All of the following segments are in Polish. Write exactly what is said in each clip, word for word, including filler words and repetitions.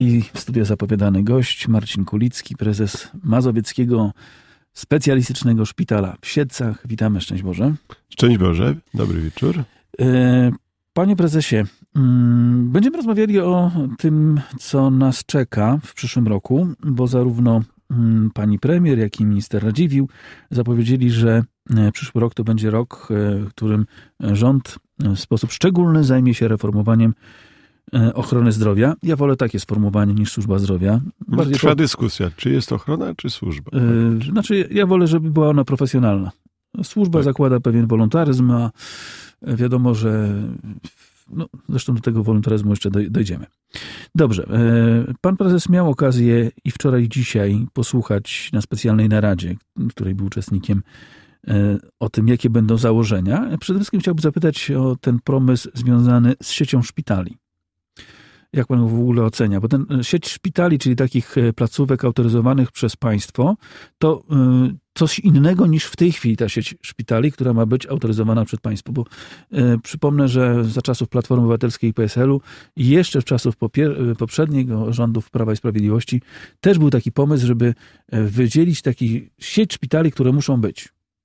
I w studiu zapowiadany gość Marcin Kulicki, prezes Mazowieckiego Specjalistycznego Szpitala w Siedlcach. Witamy, szczęść Boże. Szczęść Boże, dobry wieczór. Panie prezesie, będziemy rozmawiali o tym, co nas czeka w przyszłym roku, bo zarówno pani premier, jak i minister Radziwiłł zapowiedzieli, że przyszły rok to będzie rok, w którym rząd w sposób szczególny zajmie się reformowaniem ochrony zdrowia. Ja wolę takie sformułowanie niż służba zdrowia. Bardziej Trwa to... dyskusja, czy jest ochrona, czy służba. Yy, znaczy, ja wolę, żeby była ona profesjonalna. Służba tak. zakłada pewien wolontaryzm, a wiadomo, że no, zresztą do tego wolontaryzmu jeszcze dojdziemy. Dobrze. Yy, pan prezes miał okazję i wczoraj, i dzisiaj posłuchać na specjalnej naradzie, w której był uczestnikiem, yy, o tym, jakie będą założenia. Przede wszystkim chciałbym zapytać o ten pomysł związany z siecią szpitali. Jak pan w ogóle ocenia? Bo ten sieć szpitali, czyli takich placówek autoryzowanych przez państwo, to y, coś innego niż w tej chwili ta sieć szpitali, która ma być autoryzowana przez państwo. Bo y, przypomnę, że za czasów Platformy Obywatelskiej i P S L u i jeszcze w czasów popier- poprzedniego rządów Prawa i Sprawiedliwości też był taki pomysł, żeby wydzielić taki sieć szpitali, które muszą być.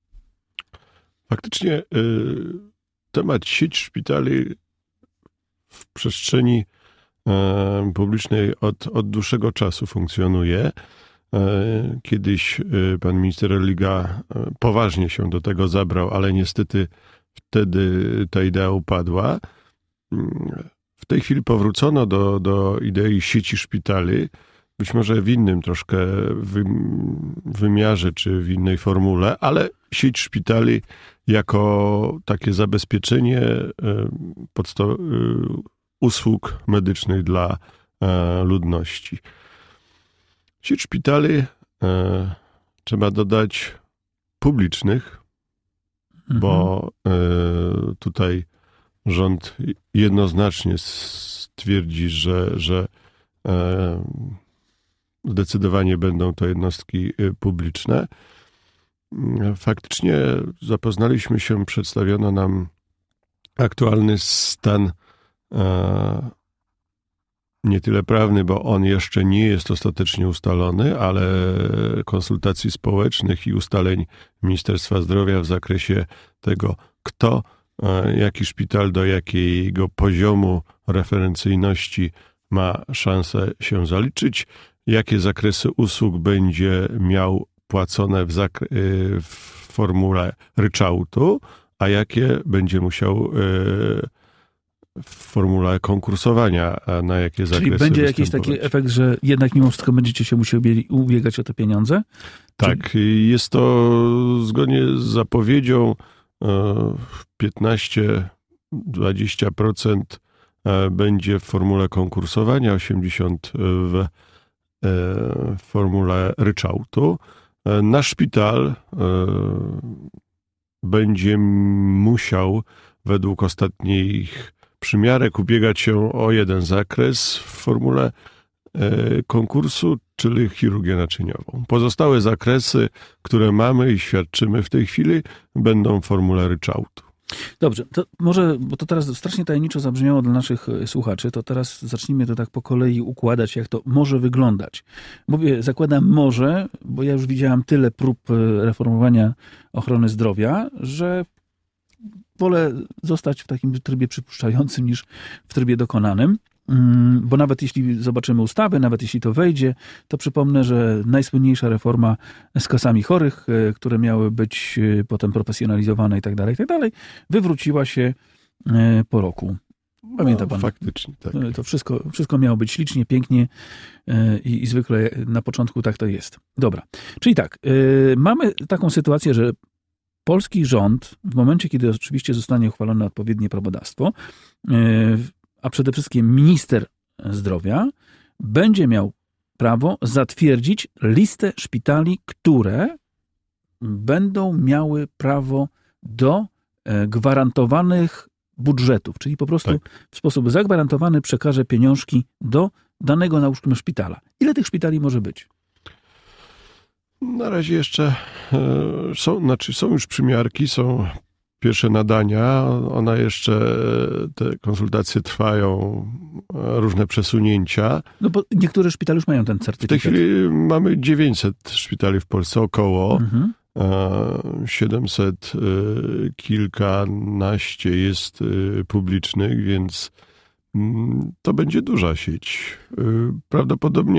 Faktycznie y, temat sieć szpitali w przestrzeni publicznej od, od dłuższego czasu funkcjonuje. Kiedyś pan minister Religa poważnie się do tego zabrał, ale niestety wtedy ta idea upadła. W tej chwili powrócono do, do idei sieci szpitali, być może w innym troszkę wymiarze czy w innej formule, ale sieć szpitali jako takie zabezpieczenie podstaw usług medycznych dla e, ludności. Sieć szpitali, e, trzeba dodać, publicznych, mhm. bo e, tutaj rząd jednoznacznie stwierdzi, że, że e, zdecydowanie będą to jednostki publiczne. Faktycznie zapoznaliśmy się, przedstawiono nam aktualny stan nie tyle prawny, bo on jeszcze nie jest ostatecznie ustalony, ale konsultacji społecznych i ustaleń Ministerstwa Zdrowia w zakresie tego, kto, jaki szpital do jakiego poziomu referencyjności ma szansę się zaliczyć, jakie zakresy usług będzie miał płacone w, zak- w formule ryczałtu, a jakie będzie musiał w formule konkursowania, na jakie zakresy Czyli będzie jakiś taki efekt, że jednak mimo wszystko będziecie się musieli ubiegać o te pieniądze? Tak, Czy... jest to zgodnie z zapowiedzią piętnaście do dwudziestu procent będzie w formule konkursowania, osiemdziesiąt procent w formule ryczałtu. Nasz szpital będzie musiał według ostatnich przymiarek ubiegać się o jeden zakres w formule konkursu, czyli chirurgię naczyniową. Pozostałe zakresy, które mamy i świadczymy w tej chwili, będą w formule ryczałtu. Dobrze, to może, bo to teraz strasznie tajemniczo zabrzmiało dla naszych słuchaczy, to teraz zacznijmy to tak po kolei układać, jak to może wyglądać. Mówię, zakładam może, bo ja już widziałam tyle prób reformowania ochrony zdrowia, że wolę zostać w takim trybie przypuszczającym niż w trybie dokonanym, bo nawet jeśli zobaczymy ustawy, nawet jeśli to wejdzie, to przypomnę, że najsłynniejsza reforma z kasami chorych, które miały być potem profesjonalizowane i tak dalej, i tak dalej, wywróciła się po roku. Pamięta pan? No, faktycznie, tak. To wszystko, wszystko miało być ślicznie, pięknie i, i zwykle na początku tak to jest. Dobra, czyli tak, mamy taką sytuację, że polski rząd, w momencie, kiedy oczywiście zostanie uchwalone odpowiednie prawodawstwo, a przede wszystkim minister zdrowia, będzie miał prawo zatwierdzić listę szpitali, które będą miały prawo do gwarantowanych budżetów, czyli po prostu tak. w sposób zagwarantowany przekaże pieniążki do danego, nałóżmy, szpitala. Ile tych szpitali może być? Na razie jeszcze są, znaczy są już przymiarki, są pierwsze nadania, ona jeszcze, te konsultacje trwają, różne przesunięcia. No bo niektóre szpitale już mają ten certyfikat. W tej chwili mamy dziewięćset szpitali w Polsce, około. Mhm. siedemset kilkanaście jest publicznych, więc to będzie duża sieć. Prawdopodobnie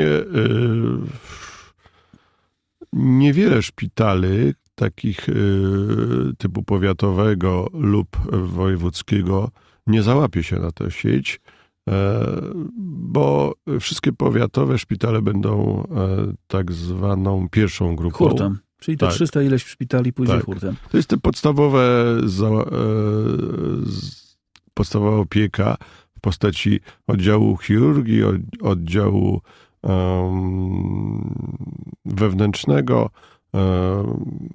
niewiele szpitali takich typu powiatowego lub wojewódzkiego nie załapie się na tę sieć, bo wszystkie powiatowe szpitale będą tak zwaną pierwszą grupą. Hurtem. Czyli te tak. trzysta ileś szpitali pójdzie tak. hurtem. To jest te podstawowe, podstawowa opieka w postaci oddziału chirurgii, oddziału um, wewnętrznego, um,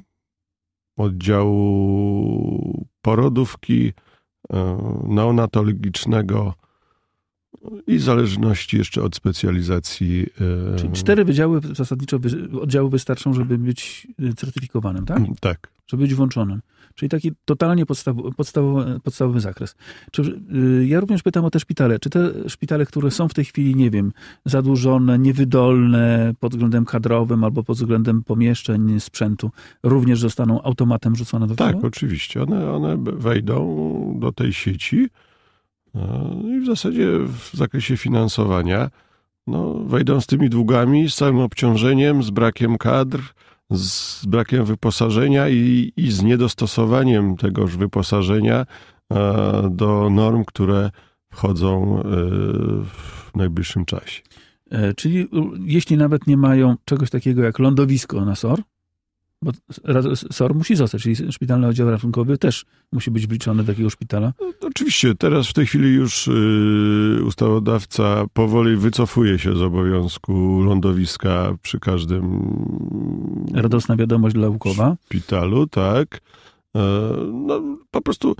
oddziału porodówki, um, neonatologicznego i w zależności jeszcze od specjalizacji. Czyli cztery wydziały zasadniczo oddziału wystarczą, żeby być certyfikowanym, tak? Tak. Żeby być włączonym. Czyli taki totalnie podstawowy, podstawowy, podstawowy zakres. Czy, y, ja również pytam o te szpitale. Czy te szpitale, które są w tej chwili, nie wiem, zadłużone, niewydolne pod względem kadrowym albo pod względem pomieszczeń, sprzętu, również zostaną automatem rzucone do tego? Tak, oczywiście. One, one wejdą do tej sieci i w zasadzie w zakresie finansowania no, wejdą z tymi długami, z całym obciążeniem, z brakiem kadr, z brakiem wyposażenia i, i z niedostosowaniem tegoż wyposażenia e, do norm, które wchodzą e, w najbliższym czasie. E, czyli jeśli nawet nie mają czegoś takiego jak lądowisko na S O R, bo S O R musi zostać, czyli szpitalny oddział ratunkowy też musi być wliczony do takiego szpitala. No, oczywiście, teraz w tej chwili już y, ustawodawca powoli wycofuje się z obowiązku lądowiska przy każdym Radosna wiadomość dla Łukowa. szpitalu, tak. E, no, po prostu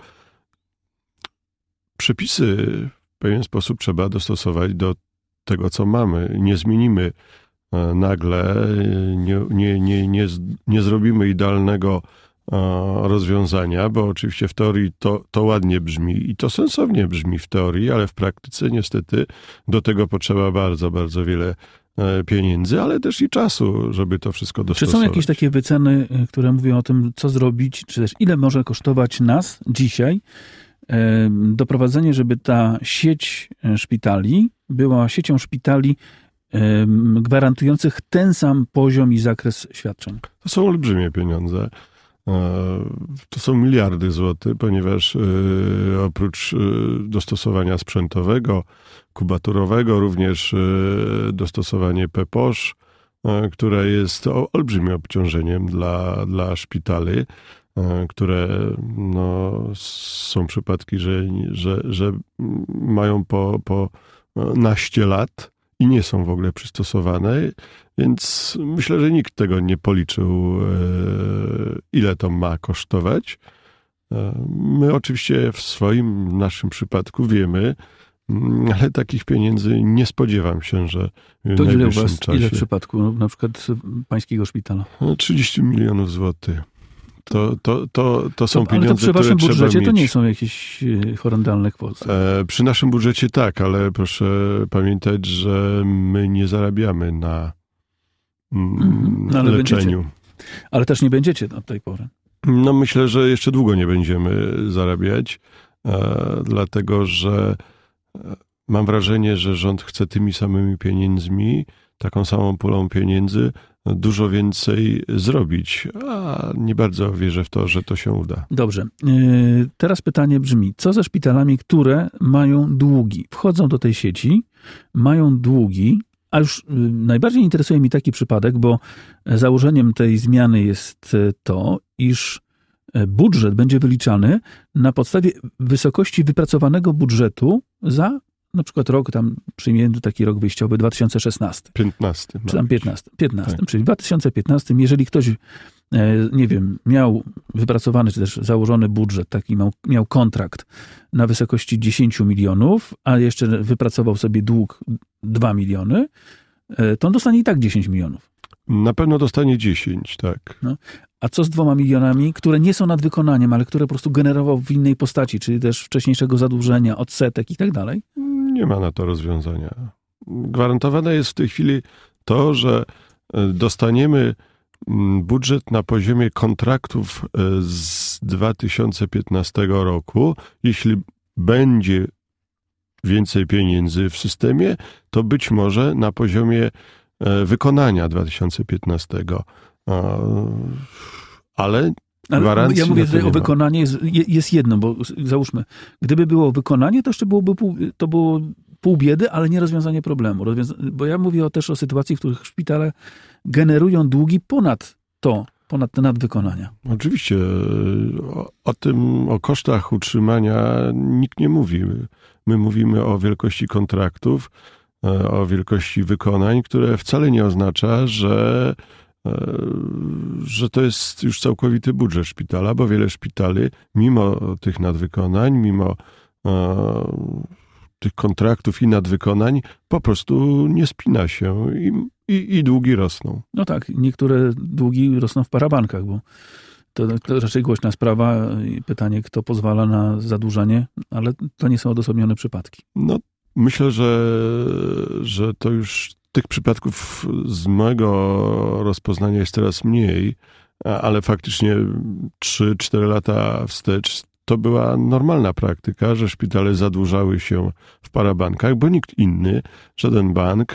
przepisy w pewien sposób trzeba dostosować do tego, co mamy. Nie zmienimy nagle, nie, nie, nie, nie, nie zrobimy idealnego rozwiązania, bo oczywiście w teorii to, to ładnie brzmi i to sensownie brzmi w teorii, ale w praktyce niestety do tego potrzeba bardzo, bardzo wiele pieniędzy, ale też i czasu, żeby to wszystko dostosować. Czy są jakieś takie wyceny, które mówią o tym, co zrobić, czy też ile może kosztować nas dzisiaj doprowadzenie, żeby ta sieć szpitali była siecią szpitali gwarantujących ten sam poziom i zakres świadczeń? To są olbrzymie pieniądze. To są miliardy złotych, ponieważ oprócz dostosowania sprzętowego, kubaturowego, również dostosowanie P P O Sz, które jest olbrzymim obciążeniem dla, dla szpitali, które no, są przypadki, że, że, że mają po, po naście lat i nie są w ogóle przystosowane, więc myślę, że nikt tego nie policzył, ile to ma kosztować. My oczywiście w swoim, w naszym przypadku wiemy, ale takich pieniędzy nie spodziewam się, że w to ile u najbliższym was, czasie... ile w przypadku na przykład pańskiego szpitala? trzydzieści milionów złotych. To, to, to, to są to, pieniądze, ale to przy waszym które budżecie trzeba to mieć. nie są jakieś horrendalne kwoty. E, przy naszym budżecie tak, ale proszę pamiętać, że my nie zarabiamy na mm, Mhm. No, ale leczeniu. będziecie. Ale też nie będziecie od tej pory. No myślę, że jeszcze długo nie będziemy zarabiać, e, dlatego że e, mam wrażenie, że rząd chce tymi samymi pieniędzmi, taką samą pulą pieniędzy dużo więcej zrobić, a nie bardzo wierzę w to, że to się uda. Dobrze. Teraz pytanie brzmi, co ze szpitalami, które mają długi? Wchodzą do tej sieci, mają długi, a już najbardziej interesuje mi taki przypadek, bo założeniem tej zmiany jest to, iż budżet będzie wyliczany na podstawie wysokości wypracowanego budżetu za na przykład rok, tam przyjmiemy taki rok wyjściowy dwa tysiące szesnasty. piętnasty. Czy tam piętnasty. piętnasty Tak. Czyli w dwa tysiące piętnastym, jeżeli ktoś, nie wiem, miał wypracowany, czy też założony budżet, taki miał, miał kontrakt na wysokości dziesięć milionów, a jeszcze wypracował sobie dług dwa miliony, to on dostanie i tak dziesięć milionów. Na pewno dostanie dziesięć, tak. No. A co z dwoma milionami, które nie są nadwykonaniem, ale które po prostu generował w innej postaci, czyli też wcześniejszego zadłużenia, odsetek i tak dalej? Nie ma na to rozwiązania. Gwarantowane jest w tej chwili to, że dostaniemy budżet na poziomie kontraktów z dwa tysiące piętnastego roku. Jeśli będzie więcej pieniędzy w systemie, to być może na poziomie wykonania dwa tysiące piętnastego. Ale gwarancji ja mówię tutaj o ma. wykonanie jest, jest jedno, bo załóżmy, gdyby było wykonanie, to jeszcze byłoby pół, to było pół biedy, ale nie rozwiązanie problemu. Rozwiąza- bo ja mówię o, też o sytuacji, w których szpitale generują długi ponad to, ponad te nadwykonania. Oczywiście o, o tym, o kosztach utrzymania nikt nie mówi. My mówimy o wielkości kontraktów, o wielkości wykonań, które wcale nie oznacza, że, że to jest już całkowity budżet szpitala, bo wiele szpitali, mimo tych nadwykonań, mimo tych kontraktów i nadwykonań, po prostu nie spina się i, i, i długi rosną. No tak, niektóre długi rosną w parabankach, bo to, to raczej głośna sprawa i pytanie, kto pozwala na zadłużanie, ale to nie są odosobnione przypadki. No, myślę, że, że to już tych przypadków z mojego rozpoznania jest teraz mniej, ale faktycznie trzy cztery lata wstecz to była normalna praktyka, że szpitale zadłużały się w parabankach, bo nikt inny, żaden bank,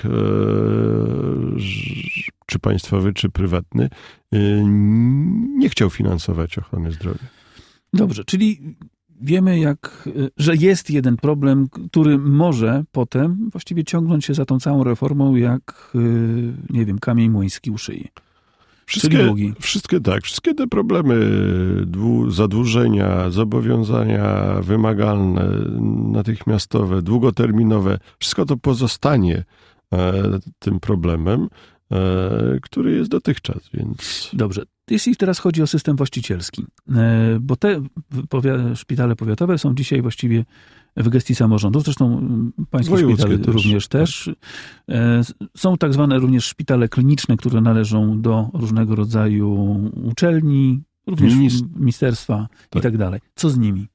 czy państwowy, czy prywatny, nie chciał finansować ochrony zdrowia. Dobrze, czyli wiemy, jak, że jest jeden problem, który może potem właściwie ciągnąć się za tą całą reformą, jak, nie wiem, kamień młyński u szyi. Wszystkie, wszystkie tak, wszystkie te problemy dwu, zadłużenia, zobowiązania wymagalne, natychmiastowe, długoterminowe, wszystko to pozostanie e, tym problemem, e, który jest dotychczas, więc... Dobrze. Jeśli teraz chodzi o system właścicielski, e, bo te powi- szpitale powiatowe są dzisiaj właściwie w gestii samorządów, zresztą pańskie szpitale też. również też. E, są tak zwane również szpitale kliniczne, które należą do różnego rodzaju uczelni, również Minist- ministerstwa tak. i tak dalej. Co z nimi?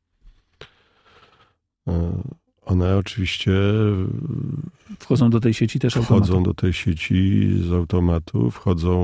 One oczywiście wchodzą do tej sieci też automatu. Wchodzą do tej sieci z automatu, wchodzą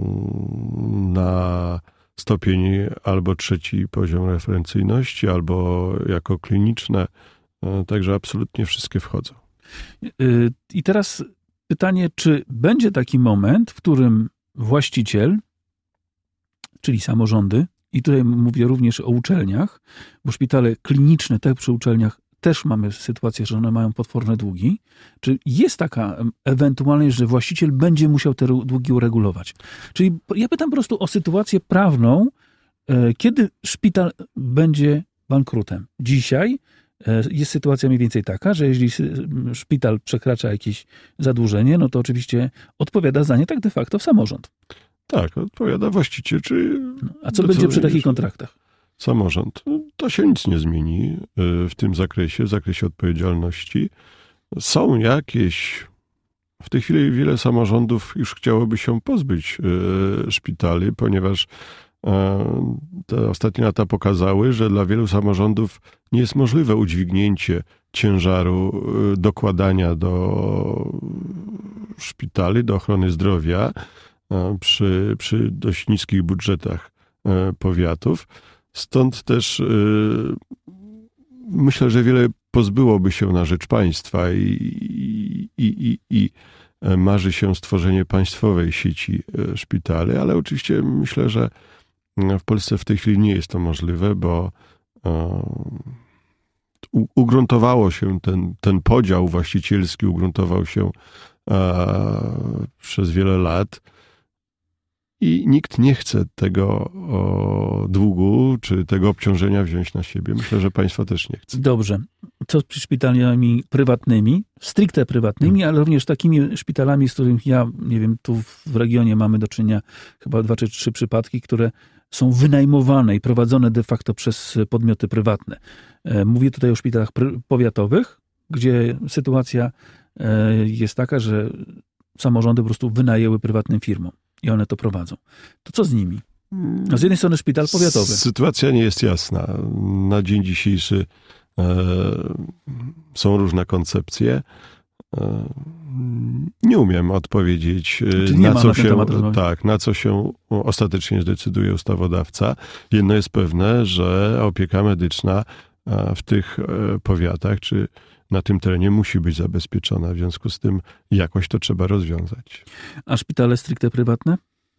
na stopień albo trzeci poziom referencyjności, albo jako kliniczne. Także absolutnie wszystkie wchodzą. I teraz pytanie, czy będzie taki moment, w którym właściciel, czyli samorządy, i tutaj mówię również o uczelniach, bo szpitale kliniczne, tak przy uczelniach, też mamy sytuację, że one mają potworne długi. Czy jest taka ewentualność, że właściciel będzie musiał te długi uregulować? Czyli ja pytam po prostu o sytuację prawną, kiedy szpital będzie bankrutem. Dzisiaj jest sytuacja mniej więcej taka, że jeśli szpital przekracza jakieś zadłużenie, no to oczywiście odpowiada za nie tak de facto samorząd. Tak, odpowiada właściciel, czy... No, a co będzie przy takich kontraktach? Samorząd. To się nic nie zmieni w tym zakresie, w zakresie odpowiedzialności. Są jakieś... W tej chwili wiele samorządów już chciałoby się pozbyć szpitali, ponieważ te ostatnie lata pokazały, że dla wielu samorządów nie jest możliwe udźwignięcie ciężaru dokładania do szpitali, do ochrony zdrowia przy, przy dość niskich budżetach powiatów. Stąd też yy, myślę, że wiele pozbyłoby się na rzecz państwa i, i, i, i marzy się stworzenie państwowej sieci szpitali, ale oczywiście myślę, że w Polsce w tej chwili nie jest to możliwe, bo yy, ugruntowało się ten, ten podział właścicielski, ugruntował się yy, przez wiele lat. I nikt nie chce tego o, długu, czy tego obciążenia wziąć na siebie. Myślę, że państwo też nie chce. Dobrze. Co z szpitalami prywatnymi, stricte prywatnymi, hmm. ale również takimi szpitalami, z których ja, nie wiem, tu w regionie mamy do czynienia chyba dwa czy trzy przypadki, które są wynajmowane i prowadzone de facto przez podmioty prywatne. Mówię tutaj o szpitalach powiatowych, gdzie sytuacja jest taka, że samorządy po prostu wynajęły prywatnym firmom. i one to prowadzą. To co z nimi? No z jednej strony szpital powiatowy. Sytuacja nie jest jasna. Na dzień dzisiejszy e, są różne koncepcje. E, nie umiem odpowiedzieć, na co, się, tak, na co się ostatecznie zdecyduje ustawodawca. Jedno jest pewne, że opieka medyczna w tych powiatach czy na tym terenie musi być zabezpieczona. W związku z tym jakoś to trzeba rozwiązać. A szpitale stricte prywatne?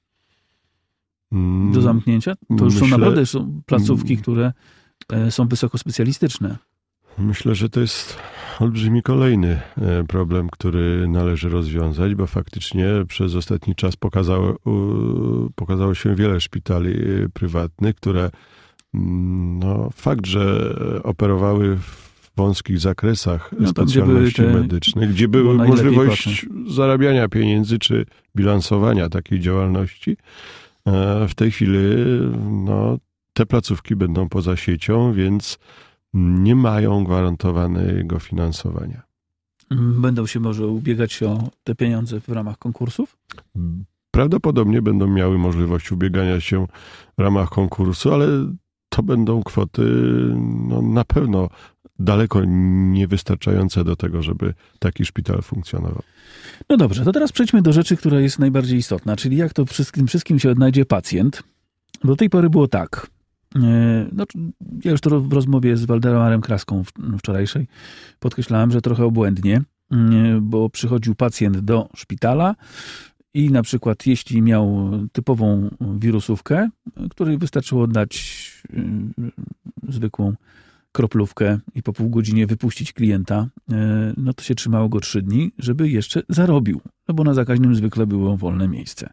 Do zamknięcia? To już Myślę, są naprawdę są placówki, które są wysokospecjalistyczne. Myślę, że to jest olbrzymi kolejny problem, który należy rozwiązać, bo faktycznie przez ostatni czas pokazało, pokazało się wiele szpitali prywatnych, które no, fakt, że operowały w wąskich zakresach no, tam, specjalności gdzie medycznych, gdzie była możliwość płacą. zarabiania pieniędzy czy bilansowania takiej działalności, w tej chwili no, te placówki będą poza siecią, więc nie mają gwarantowanego finansowania. Będą się może ubiegać się o te pieniądze w ramach konkursów? Prawdopodobnie będą miały możliwość ubiegania się w ramach konkursu, ale to będą kwoty no, na pewno daleko niewystarczające do tego, żeby taki szpital funkcjonował. No dobrze, to teraz przejdźmy do rzeczy, która jest najbardziej istotna, czyli jak to wszystkim, wszystkim się odnajdzie pacjent. Do tej pory było tak. No, ja już to w rozmowie z Waldemarem Kraską wczorajszej podkreślałem, że trochę obłędnie, bo przychodził pacjent do szpitala i na przykład jeśli miał typową wirusówkę, której wystarczyło dać zwykłą kroplówkę i po pół godzinie wypuścić klienta, no to się trzymało go trzy dni, żeby jeszcze zarobił, no bo na zakaźnym zwykle było wolne miejsce.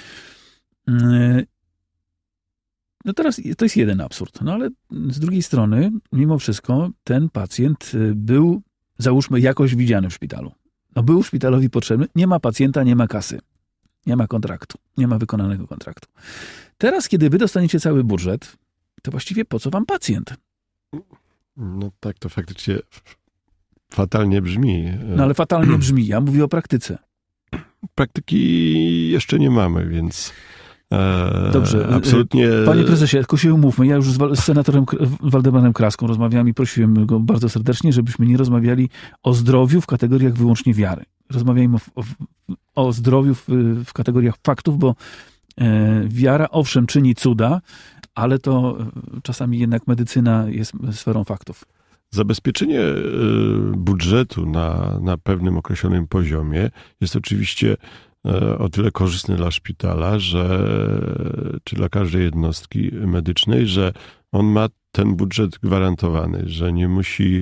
No teraz to jest jeden absurd, no ale z drugiej strony, mimo wszystko, ten pacjent był, załóżmy, jakoś widziany w szpitalu. No był szpitalowi potrzebny, nie ma pacjenta, nie ma kasy, nie ma kontraktu, nie ma wykonanego kontraktu. Teraz, kiedy wy dostaniecie cały budżet, to właściwie po co wam pacjent? No tak, to faktycznie fatalnie brzmi. No ale fatalnie brzmi, ja mówię o praktyce. Praktyki jeszcze nie mamy, więc... Dobrze. Absolutnie. Panie prezesie, tylko się umówmy. Ja już z senatorem Waldemarem Kraską rozmawiałem i prosiłem go bardzo serdecznie, żebyśmy nie rozmawiali o zdrowiu w kategoriach wyłącznie wiary. Rozmawiajmy o, o, o zdrowiu w, w kategoriach faktów, bo e, wiara owszem czyni cuda, ale to czasami jednak medycyna jest sferą faktów. Zabezpieczenie budżetu na, na pewnym określonym poziomie jest oczywiście o tyle korzystny dla szpitala, że, czy dla każdej jednostki medycznej, że on ma ten budżet gwarantowany, że nie musi,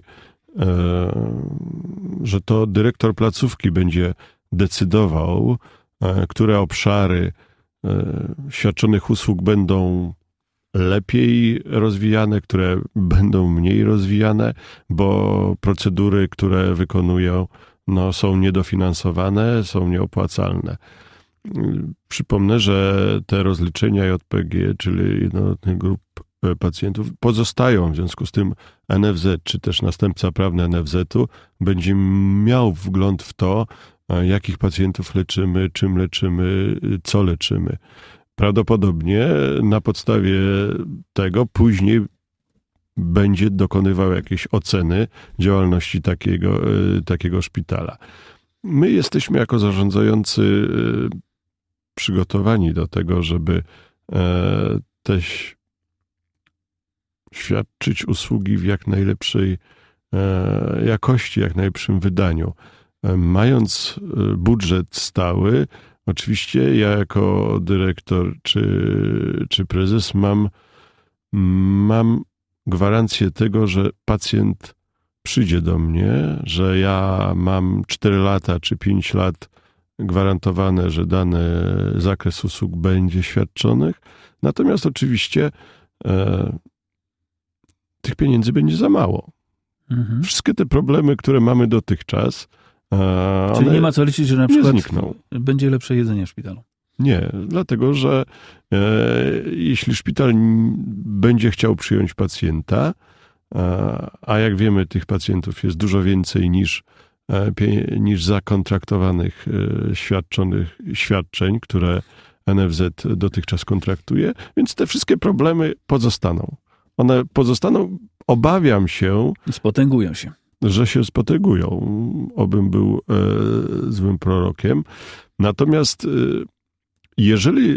że to dyrektor placówki będzie decydował, które obszary świadczonych usług będą lepiej rozwijane, które będą mniej rozwijane, bo procedury, które wykonują, no, są niedofinansowane, są nieopłacalne. Przypomnę, że te rozliczenia J P G, czyli jednorodnych grup pacjentów, pozostają. W związku z tym N F Z, czy też następca prawny N F Z-u będzie miał wgląd w to, jakich pacjentów leczymy, czym leczymy, co leczymy. Prawdopodobnie na podstawie tego później będzie dokonywał jakiejś oceny działalności takiego, takiego szpitala. My jesteśmy jako zarządzający przygotowani do tego, żeby też świadczyć usługi w jak najlepszej jakości, jak najlepszym wydaniu. Mając budżet stały, oczywiście ja jako dyrektor czy, czy prezes mam, mam gwarancję tego, że pacjent przyjdzie do mnie, że ja mam cztery lata czy pięć lat gwarantowane, że dany zakres usług będzie świadczonych. Natomiast oczywiście e, tych pieniędzy będzie za mało. Mhm. Wszystkie te problemy, które mamy dotychczas, e, czyli nie ma co liczyć, że na przykład znikną. Będzie lepsze jedzenie w szpitalu. Nie, dlatego że e, jeśli szpital będzie chciał przyjąć pacjenta, a, a jak wiemy, tych pacjentów jest dużo więcej niż, e, pie, niż zakontraktowanych e, świadczonych świadczeń, które N F Z dotychczas kontraktuje, więc te wszystkie problemy pozostaną. One pozostaną, obawiam się... Spotęgują się. Że się spotęgują. Obym był e, złym prorokiem. Natomiast e, jeżeli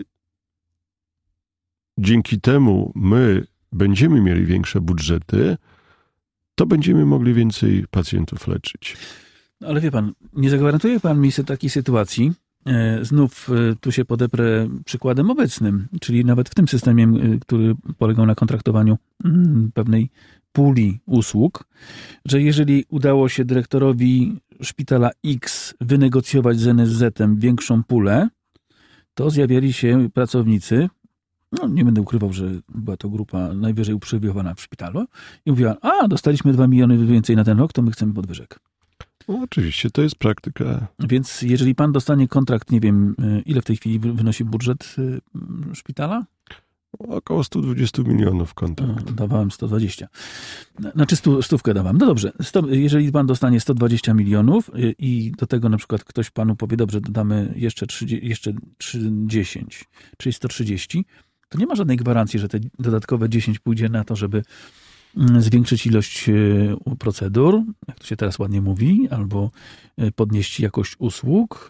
dzięki temu my będziemy mieli większe budżety, to będziemy mogli więcej pacjentów leczyć. Ale wie pan, nie zagwarantuje pan mi takiej sytuacji, e, znów e, tu się podeprę przykładem obecnym, czyli nawet w tym systemie, e, który polegał na kontraktowaniu m, pewnej puli usług, że jeżeli udało się dyrektorowi szpitala X wynegocjować z N S Z-em większą pulę, to zjawiali się pracownicy, no nie będę ukrywał, że była to grupa najwyżej uprzywilejowana w szpitalu i mówiła, a dostaliśmy dwa miliony więcej na ten rok, to my chcemy podwyżek. No, oczywiście, to jest praktyka. Więc jeżeli pan dostanie kontrakt, nie wiem, ile w tej chwili wynosi budżet szpitala? Około sto dwadzieścia milionów kontrakt. Dawałem sto dwadzieścia. Znaczy stu, stówkę dawałem. No dobrze, sto, jeżeli pan dostanie sto dwadzieścia milionów i do tego na przykład ktoś panu powie, dobrze, dodamy jeszcze, trzydzieści, jeszcze dziesięć, czyli sto trzydzieści, to nie ma żadnej gwarancji, że te dodatkowe dziesięć pójdzie na to, żeby zwiększyć ilość procedur, jak to się teraz ładnie mówi, albo podnieść jakość usług,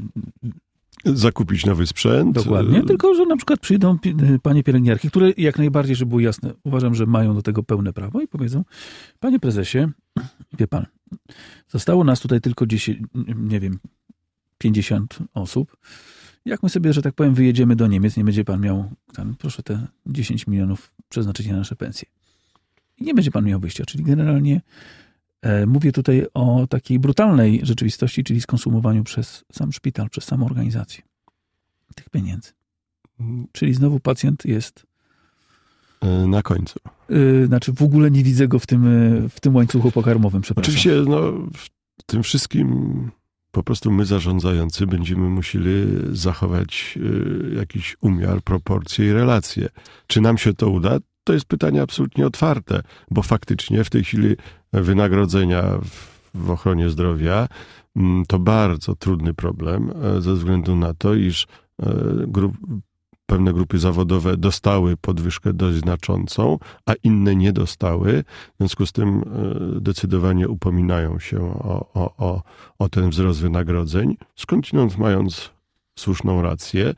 zakupić nowy sprzęt. Dokładnie, tylko że na przykład przyjdą panie pielęgniarki, które jak najbardziej, żeby było jasne, uważam, że mają do tego pełne prawo i powiedzą, panie prezesie, wie pan, zostało nas tutaj tylko dziesięć, nie wiem, pięćdziesiąt osób. Jak my sobie, że tak powiem, wyjedziemy do Niemiec, nie będzie pan miał, tam, proszę te dziesięć milionów przeznaczyć na nasze pensje. I nie będzie pan miał wyjścia, czyli generalnie e, mówię tutaj o takiej brutalnej rzeczywistości, czyli skonsumowaniu przez sam szpital, przez samą organizację tych pieniędzy. Czyli znowu pacjent jest... Na końcu. Yy, znaczy w ogóle nie widzę go w tym, w tym łańcuchu pokarmowym, przepraszam. Oczywiście no, w tym wszystkim po prostu my zarządzający będziemy musieli zachować y, jakiś umiar, proporcje i relacje. Czy nam się to uda? To jest pytanie absolutnie otwarte, bo faktycznie w tej chwili wynagrodzenia w, w ochronie zdrowia m, to bardzo trudny problem ze względu na to, iż y, grup, pewne grupy zawodowe dostały podwyżkę dość znaczącą, a inne nie dostały. W związku z tym decydowanie upominają się o, o, o, o ten wzrost wynagrodzeń, skądinąd mając słuszną rację.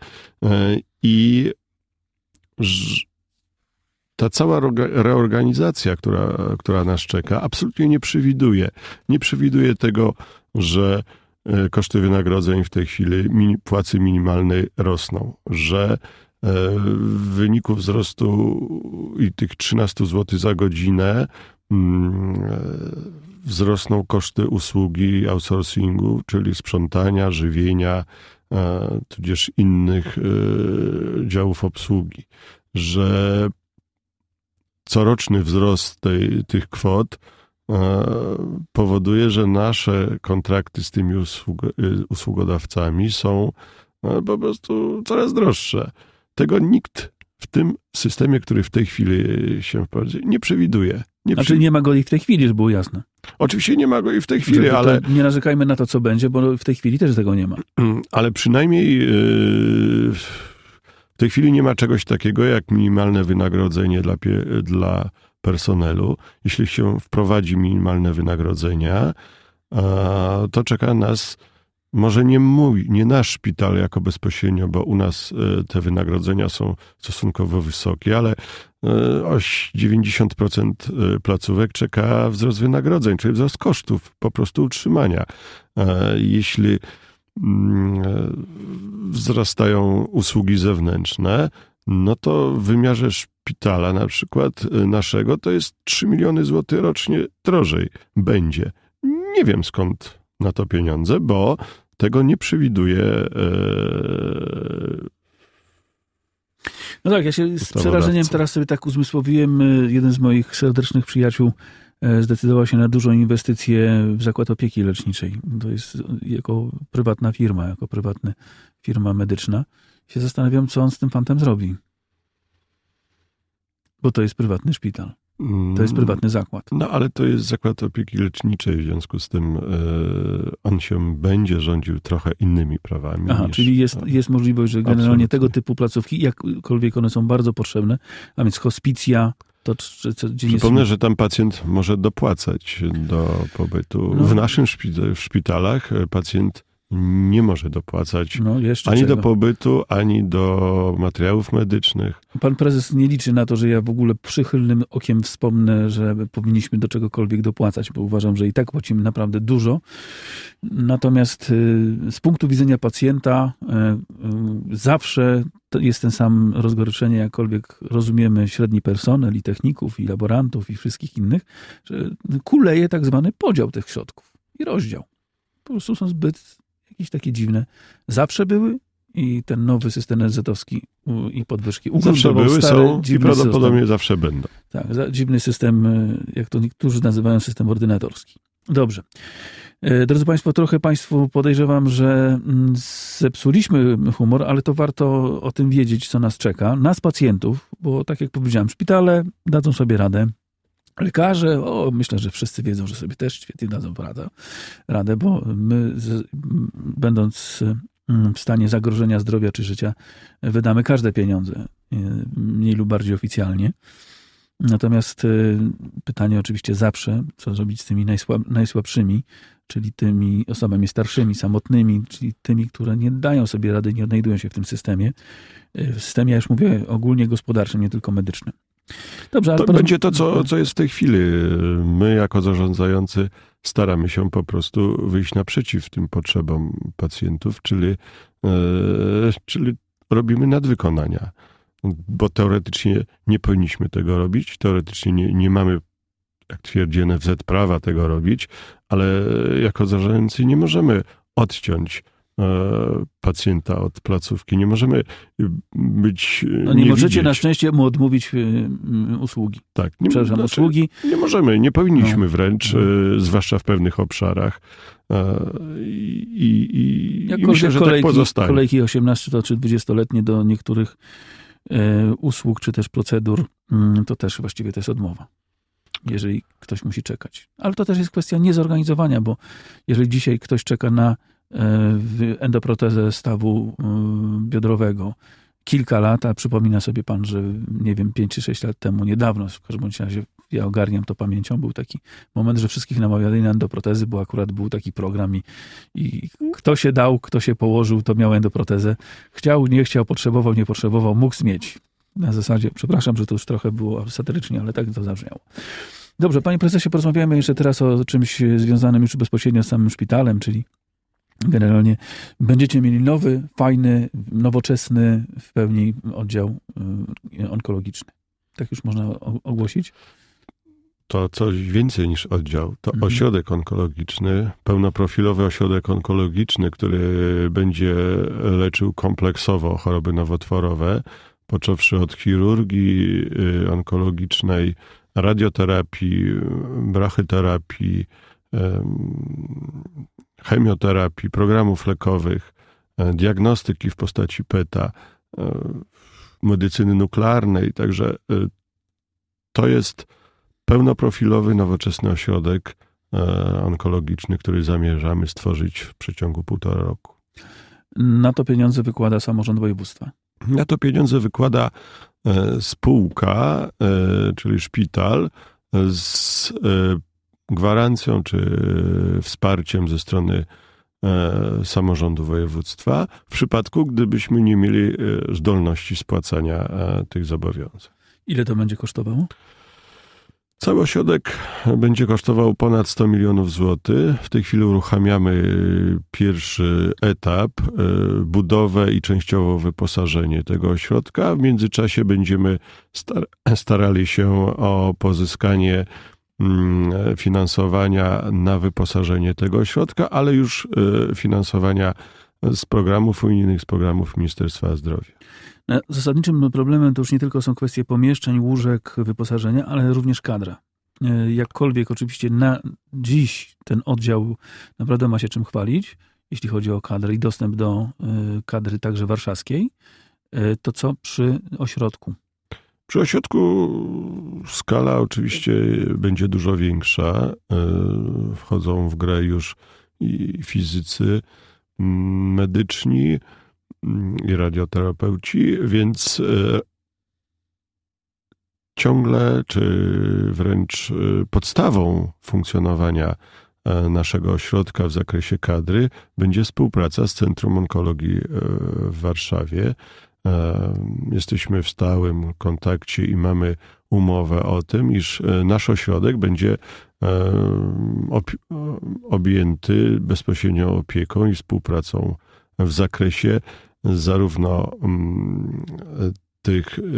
I ta cała reorganizacja, która, która nas czeka, absolutnie nie przewiduje. Nie przewiduje tego, że koszty wynagrodzeń w tej chwili płacy minimalnej rosną, że w wyniku wzrostu i tych trzynaście złotych za godzinę wzrosną koszty usługi outsourcingu, czyli sprzątania, żywienia, tudzież innych działów obsługi, że coroczny wzrost tej, tych kwot powoduje, że nasze kontrakty z tymi usług, usługodawcami są po prostu coraz droższe. Tego nikt w tym systemie, który w tej chwili się wprowadzi, nie przewiduje. Nie znaczy przy... nie ma go i w tej chwili, żeby było jasne. Oczywiście nie ma go i w tej chwili, ale... Nie narzekajmy na to, co będzie, bo w tej chwili też tego nie ma. Ale przynajmniej w tej chwili nie ma czegoś takiego jak minimalne wynagrodzenie dla, dla personelu. Jeśli się wprowadzi minimalne wynagrodzenia, to czeka nas, może nie mój, nie nasz szpital jako bezpośrednio, bo u nas te wynagrodzenia są stosunkowo wysokie, ale o dziewięćdziesiąt procent placówek czeka wzrost wynagrodzeń, czyli wzrost kosztów po prostu utrzymania. Jeśli wzrastają usługi zewnętrzne, no to w wymiarze szpitala na przykład naszego to jest trzy miliony złotych rocznie drożej będzie. Nie wiem skąd na to pieniądze, bo tego nie przewiduje. No tak, ja się z przerażeniem teraz sobie tak uzmysłowiłem. Jeden z moich serdecznych przyjaciół zdecydował się na dużą inwestycję w zakład opieki leczniczej. To jest jako prywatna firma, jako prywatna firma medyczna. Się zastanawiam, co on z tym fantem zrobi. Bo to jest prywatny szpital. To jest prywatny zakład. No ale to jest zakład opieki leczniczej, w związku z tym e, on się będzie rządził trochę innymi prawami. Aha, niż, czyli jest, jest możliwość, że generalnie absolutnie. tego typu placówki, jakkolwiek one są bardzo potrzebne, a więc hospicja, to czy, czy, gdzie Przypomnę, jest... że tam pacjent może dopłacać do pobytu. No. W naszym szpi- w szpitalach pacjent nie może dopłacać No, jeszcze ani czego. do pobytu, ani do materiałów medycznych. Pan prezes nie liczy na to, że ja w ogóle przychylnym okiem wspomnę, że powinniśmy do czegokolwiek dopłacać, bo uważam, że i tak płacimy naprawdę dużo. Natomiast z punktu widzenia pacjenta zawsze jest ten sam rozgoryczenie, jakkolwiek rozumiemy średni personel i techników, i laborantów, i wszystkich innych, że kuleje tak zwany podział tych środków i rozdział. Po prostu są zbyt jakieś takie dziwne. Zawsze były i ten nowy system en zetowski i podwyżki Zawsze były, stary, są i prawdopodobnie system. zawsze będą. Tak, dziwny system, jak to niektórzy nazywają, system ordynatorski. Dobrze. Drodzy Państwo, trochę Państwu podejrzewam, że zepsuliśmy humor, ale to warto o tym wiedzieć, co nas czeka. Nas pacjentów, bo tak jak powiedziałem, szpitale dadzą sobie radę. Lekarze, o, myślę, że wszyscy wiedzą, że sobie też świetnie dadzą radę, radę bo my, z, będąc w stanie zagrożenia zdrowia czy życia, wydamy każde pieniądze, mniej lub bardziej oficjalnie. Natomiast pytanie oczywiście zawsze, co zrobić z tymi najsłab, najsłabszymi, czyli tymi osobami starszymi, samotnymi, czyli tymi, które nie dają sobie rady, nie odnajdują się w tym systemie. W systemie, ja już mówię, ogólnie gospodarczym, nie tylko medycznym. Dobrze, ale to porozum- będzie to, co, co jest w tej chwili. My jako zarządzający staramy się po prostu wyjść naprzeciw tym potrzebom pacjentów, czyli, e, czyli robimy nadwykonania. Bo teoretycznie nie powinniśmy tego robić, teoretycznie nie, nie mamy, jak twierdzi N F Z, prawa tego robić, ale jako zarządcy nie możemy odciąć pacjenta od placówki. Nie możemy być... No nie, nie możecie widzieć. na szczęście mu odmówić usługi. Tak. Nie, Przepraszam, znaczy, usługi. Nie możemy, nie powinniśmy no. wręcz, no. zwłaszcza w pewnych obszarach. I, i, i, Jak i myślę, że kolejki, tak pozostanie. Kolejki osiemnasto czy dwudziestoletnie do niektórych e, usług, czy też procedur, to też właściwie to jest odmowa. Jeżeli ktoś musi czekać. Ale to też jest kwestia niezorganizowania, bo jeżeli dzisiaj ktoś czeka na endoprotezę stawu biodrowego kilka lat, a przypomina sobie pan, że nie wiem, pięć czy sześć lat temu, niedawno, w każdym razie ja ogarniam to pamięcią, był taki moment, że wszystkich namawiali na endoprotezy, bo akurat był taki program i, i kto się dał, kto się położył, to miał endoprotezę. Chciał, nie chciał, potrzebował, nie potrzebował, mógł mieć. Na zasadzie, przepraszam, że to już trochę było satyrycznie, ale tak to zabrzmiało. Dobrze, panie prezesie, porozmawiamy jeszcze teraz o czymś związanym już bezpośrednio z samym szpitalem, czyli generalnie będziecie mieli nowy, fajny, nowoczesny w pełni oddział onkologiczny. Tak już można ogłosić? To coś więcej niż oddział. To mhm. ośrodek onkologiczny, pełnoprofilowy ośrodek onkologiczny, który będzie leczył kompleksowo choroby nowotworowe, począwszy od chirurgii onkologicznej, radioterapii, brachyterapii, chemioterapii, programów lekowych, diagnostyki w postaci P E T A, medycyny nuklearnej. Także to jest pełnoprofilowy, nowoczesny ośrodek onkologiczny, który zamierzamy stworzyć w przeciągu półtora roku. Na to pieniądze wykłada samorząd województwa? Na to pieniądze wykłada spółka, czyli szpital, z gwarancją czy wsparciem ze strony samorządu województwa, w przypadku, gdybyśmy nie mieli zdolności spłacania tych zobowiązań. Ile to będzie kosztowało? Cały ośrodek będzie kosztował ponad sto milionów złotych. W tej chwili uruchamiamy pierwszy etap, budowę i częściowo wyposażenie tego ośrodka. W międzyczasie będziemy star- starali się o pozyskanie finansowania na wyposażenie tego ośrodka, ale już finansowania z programów unijnych, z programów Ministerstwa Zdrowia. Zasadniczym problemem to już nie tylko są kwestie pomieszczeń, łóżek, wyposażenia, ale również kadra. Jakkolwiek oczywiście na dziś ten oddział naprawdę ma się czym chwalić, jeśli chodzi o kadrę i dostęp do kadry także warszawskiej, to co przy ośrodku? Przy ośrodku skala oczywiście będzie dużo większa. Wchodzą w grę już i fizycy medyczni, i radioterapeuci, więc ciągle, czy wręcz podstawą funkcjonowania naszego ośrodka w zakresie kadry będzie współpraca z Centrum Onkologii w Warszawie. Jesteśmy w stałym kontakcie i mamy umowę o tym, iż nasz ośrodek będzie objęty bezpośrednią opieką i współpracą w zakresie zarówno tych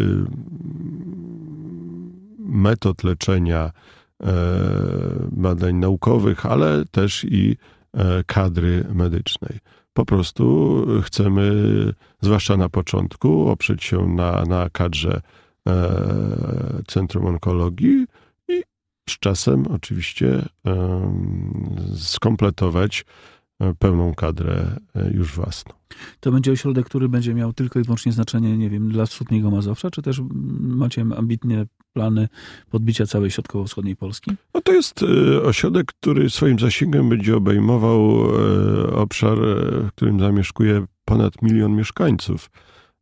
metod leczenia, badań naukowych, ale też i kadry medycznej. Po prostu chcemy, zwłaszcza na początku, oprzeć się na, na kadrze Centrum Onkologii i z czasem oczywiście skompletować pełną kadrę już własną. To będzie ośrodek, który będzie miał tylko i wyłącznie znaczenie, nie wiem, dla wschodniego Mazowsza, czy też macie ambitne plany podbicia całej środkowo-wschodniej Polski? No to jest ośrodek, który swoim zasięgiem będzie obejmował obszar, w którym zamieszkuje ponad milion mieszkańców.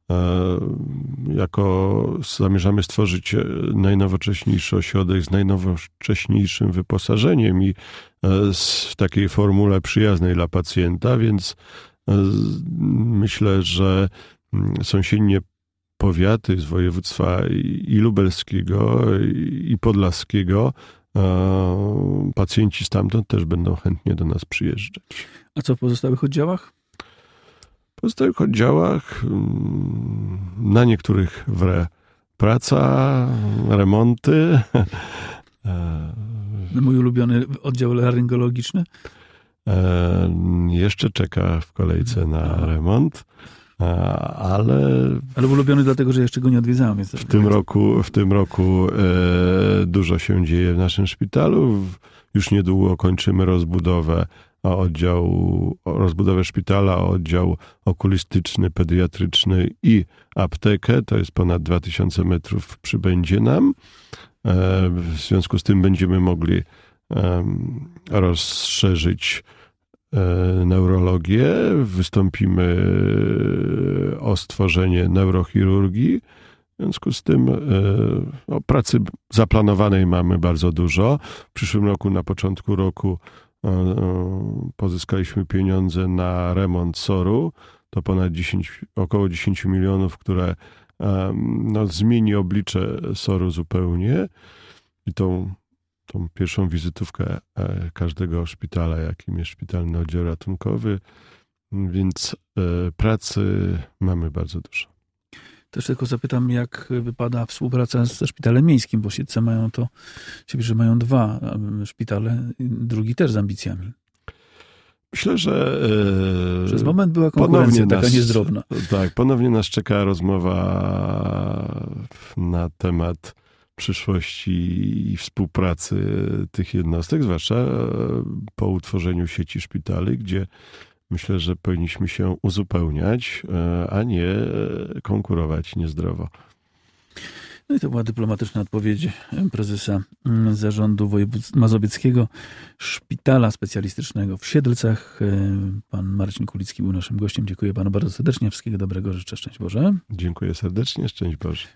Jako zamierzamy stworzyć najnowocześniejszy ośrodek z najnowocześniejszym wyposażeniem i w takiej formule przyjaznej dla pacjenta, więc myślę, że sąsiednie powiaty z województwa i lubelskiego, i podlaskiego, pacjenci stamtąd też będą chętnie do nas przyjeżdżać. A co w pozostałych oddziałach? W pozostałych oddziałach na niektórych wre praca, remonty. Mój ulubiony oddział laryngologiczny? Jeszcze czeka w kolejce na remont, ale... Ale ulubiony dlatego, że jeszcze go nie odwiedzałem. Więc w, tym roku, w tym roku dużo się dzieje w naszym szpitalu. Już niedługo kończymy rozbudowę oddziału, rozbudowę szpitala, oddział okulistyczny, pediatryczny i aptekę. To jest ponad dwa tysiące metrów przybędzie nam. W związku z tym będziemy mogli rozszerzyć neurologię. Wystąpimy o stworzenie neurochirurgii. W związku z tym no, pracy zaplanowanej mamy bardzo dużo. W przyszłym roku, na początku roku pozyskaliśmy pieniądze na remont soru. To ponad dziesięć, około dziesięć milionów, które no, zmieni oblicze soru zupełnie. I tą, tą pierwszą wizytówkę każdego szpitala, jakim jest szpitalny oddział ratunkowy. Więc pracy mamy bardzo dużo. Też tylko zapytam, jak wypada współpraca ze szpitalem miejskim, bo Siedlce mają to, że mają dwa szpitale, drugi też z ambicjami. Myślę, że przez moment była konkurencja taka nas, niezdrowna. Tak, ponownie nas czeka rozmowa na temat przyszłości i współpracy tych jednostek, zwłaszcza po utworzeniu sieci szpitali, gdzie myślę, że powinniśmy się uzupełniać, a nie konkurować niezdrowo. No i to była dyplomatyczna odpowiedź prezesa Zarządu Województwa Mazowieckiego Szpitala Specjalistycznego w Siedlcach. Pan Marcin Kulicki był naszym gościem. Dziękuję panu bardzo serdecznie. Wszystkiego dobrego. Życzę. Szczęść Boże. Dziękuję serdecznie. Szczęść Boże.